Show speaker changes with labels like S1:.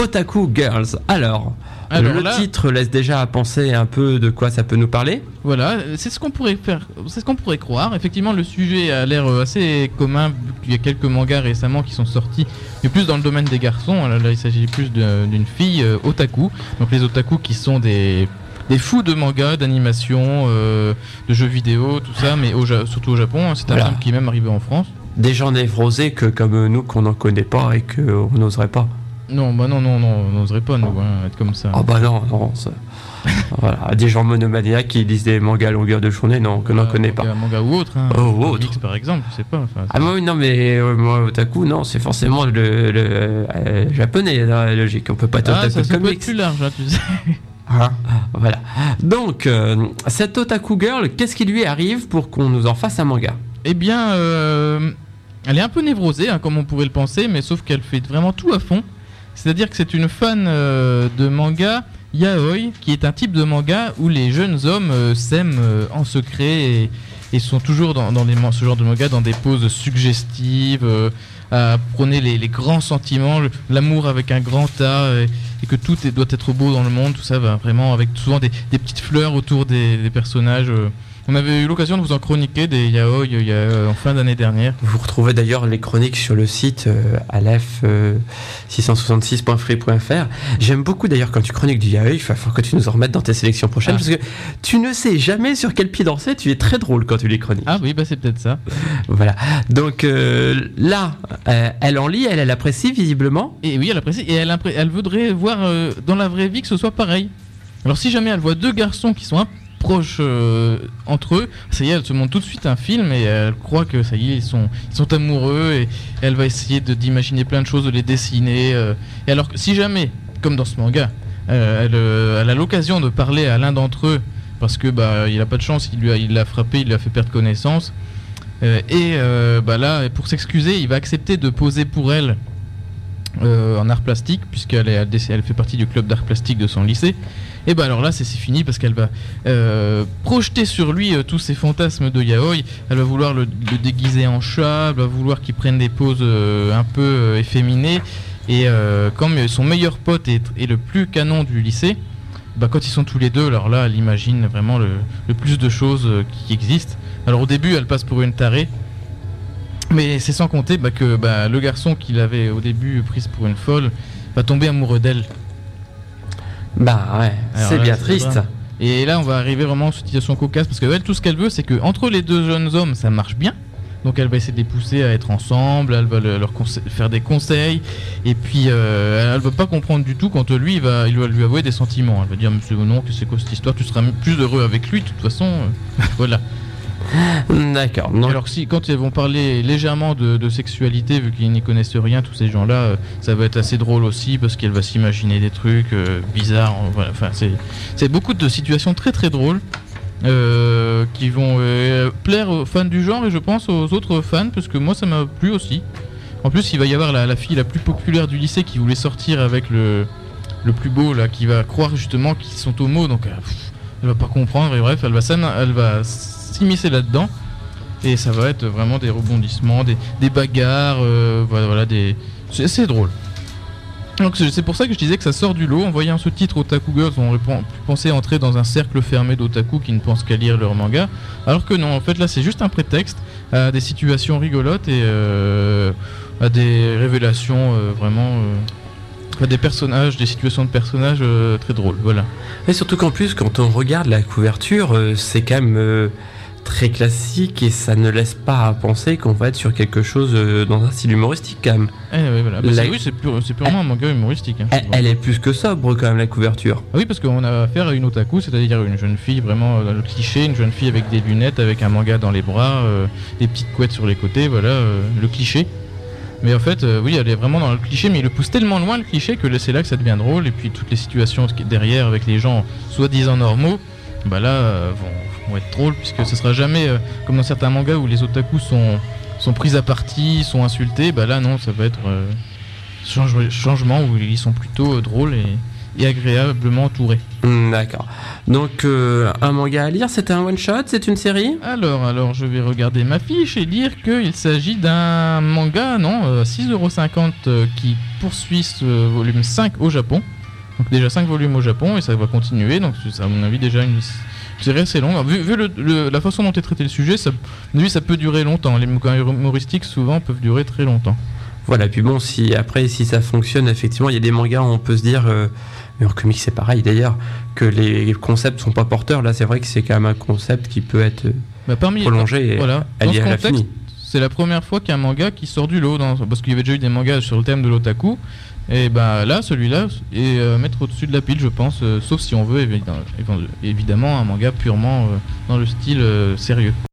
S1: Otaku Girls. Alors le
S2: là,
S1: titre laisse déjà à penser un peu de quoi ça peut nous parler.
S2: Voilà, c'est ce qu'on pourrait croire. Effectivement, le sujet a l'air assez commun. Il y a quelques mangas récemment qui sont sortis, mais plus dans le domaine des garçons. Là, il s'agit plus d'une fille otaku. Donc les otaku qui sont des fous de manga, d'animation, de jeux vidéo, tout ça, mais surtout au Japon. C'est un film qui est même arrivé en France. Des
S1: gens névrosés comme nous qu'on n'en connaît pas et qu'on n'oserait pas.
S2: Non, on n'oserait pas nous être comme ça.
S1: Ah bah non. Voilà, des gens monomaniaques qui lisent des mangas à longueur de journée, non, qu'on n'en connaît pas.
S2: Manga ou autre, hein. Comics, par exemple, je sais pas.
S1: Oui, non, mais moi, otaku, non, c'est forcément le japonais, la logique. On peut pas être otaku
S2: ça
S1: comics.
S2: Peut être plus large, tu sais.
S1: Voilà. Donc, cette otaku girl, qu'est-ce qui lui arrive pour qu'on nous en fasse un manga ?
S2: Eh bien, elle est un peu névrosée, comme on pourrait le penser, mais sauf qu'elle fait vraiment tout à fond. C'est-à-dire que c'est une fan de manga yaoi, qui est un type de manga où les jeunes hommes s'aiment en secret et sont toujours dans ce genre de manga dans des poses suggestives, à prôner les grands sentiments, l'amour avec un grand A, et que tout doit être beau dans le monde, tout ça va vraiment avec souvent des petites fleurs autour des personnages. On avait eu l'occasion de vous en chroniquer des yaoi en fin d'année dernière.
S1: Vous retrouvez d'ailleurs les chroniques sur le site alef666.free.fr. J'aime beaucoup d'ailleurs quand tu chroniques du yaoi, il va falloir que tu nous en remettes dans tes sélections prochaines, parce que tu ne sais jamais sur quel pied danser, tu es très drôle quand tu les chroniques.
S2: Ah oui, c'est peut-être ça.
S1: Voilà. Donc là, elle en lit, elle apprécie visiblement.
S2: Et oui, elle apprécie, et elle voudrait voir dans la vraie vie que ce soit pareil. Alors si jamais elle voit deux garçons qui sont proches entre eux, ça y est, elle se montre tout de suite un film et elle croit que ça y est, ils sont amoureux, et elle va essayer d'imaginer plein de choses, de les dessiner. Et alors si jamais, comme dans ce manga, elle a l'occasion de parler à l'un d'entre eux, parce que il a pas de chance, il l'a frappé, il lui a fait perdre connaissance, là, pour s'excuser, il va accepter de poser pour elle en art plastique, puisqu'elle fait partie du club d'art plastique de son lycée. Et alors là c'est fini, parce qu'elle va projeter sur lui tous ses fantasmes de yaoi. Elle va vouloir le déguiser en chat, elle va vouloir qu'il prenne des poses un peu efféminées, et comme son meilleur pote est le plus canon du lycée, quand ils sont tous les deux, alors là elle imagine vraiment le plus de choses qui existent. Alors au début elle passe pour une tarée, mais c'est sans compter que le garçon qu'il avait au début prise pour une folle va tomber amoureux d'elle.
S1: Alors c'est bien triste.
S2: Et là on va arriver vraiment en situation cocasse, parce que elle, tout ce qu'elle veut, c'est que entre les deux jeunes hommes ça marche bien. Donc elle va essayer de les pousser à être ensemble, elle va leur faire des conseils, et puis elle va pas comprendre du tout quand il va lui avouer des sentiments. Elle va dire monsieur non, que c'est quoi cette histoire, tu seras plus heureux avec lui de toute façon. Voilà.
S1: D'accord.
S2: Alors quand ils vont parler légèrement de sexualité, vu qu'ils n'y connaissent rien, tous ces gens-là, ça va être assez drôle aussi, parce qu'elle va s'imaginer des trucs bizarres. Voilà. Enfin, c'est beaucoup de situations très très drôles qui vont plaire aux fans du genre, et je pense aux autres fans, parce que moi ça m'a plu aussi. En plus il va y avoir la fille la plus populaire du lycée qui voulait sortir avec le plus beau là, qui va croire justement qu'ils sont homo, donc elle va pas comprendre, et bref elle va s'immiscer là-dedans, et ça va être vraiment des rebondissements, des bagarres, c'est drôle. Donc c'est pour ça que je disais que ça sort du lot. En voyant ce titre Otaku Girls, on aurait pu penser entrer dans un cercle fermé d'otaku qui ne pensent qu'à lire leur manga, alors que non, en fait là c'est juste un prétexte à des situations rigolotes et à des révélations des personnages, des situations de personnages très drôles, voilà.
S1: Et surtout qu'en plus, quand on regarde la couverture, c'est quand même très classique, et ça ne laisse pas à penser qu'on va être sur quelque chose dans un style humoristique quand même.
S2: Oui, voilà. C'est purement un manga humoristique.
S1: Elle est plus que sobre quand même, la couverture.
S2: Ah oui, parce qu'on a affaire à une otaku, c'est-à-dire une jeune fille vraiment dans le cliché, une jeune fille avec des lunettes, avec un manga dans les bras, des petites couettes sur les côtés, voilà, le cliché. Mais en fait, oui, elle est vraiment dans le cliché, mais il le pousse tellement loin le cliché que c'est là que ça devient drôle, et puis toutes les situations derrière avec les gens soi-disant normaux, vont être drôles, puisque ce sera jamais comme dans certains mangas où les otakus sont pris à partie, sont insultés. Là non, ça va être changement où ils sont plutôt drôles et agréablement entouré.
S1: D'accord. Donc un manga à lire, c'est un one shot, c'est une série?
S2: Alors, je vais regarder ma fiche et dire qu'il s'agit d'un manga, 6,50€ qui poursuit ce volume 5 au Japon. Donc déjà 5 volumes au Japon et ça va continuer, donc c'est à mon avis déjà une série assez longue. Vu la façon dont est traité le sujet, ça peut durer longtemps. Les mangas humoristiques souvent peuvent durer très longtemps.
S1: Voilà, puis bon, si ça fonctionne, effectivement, il y a des mangas où on peut se dire, mais en comics c'est pareil d'ailleurs, que les concepts sont pas porteurs. Là, c'est vrai que c'est quand même un concept qui peut être prolongé et allié à l'infini.
S2: C'est la première fois qu'il y a un manga qui sort du lot, parce qu'il y avait déjà eu des mangas sur le thème de l'otaku. Et là, celui-là est mettre au-dessus de la pile, je pense, sauf si on veut évidemment un manga purement dans le style sérieux.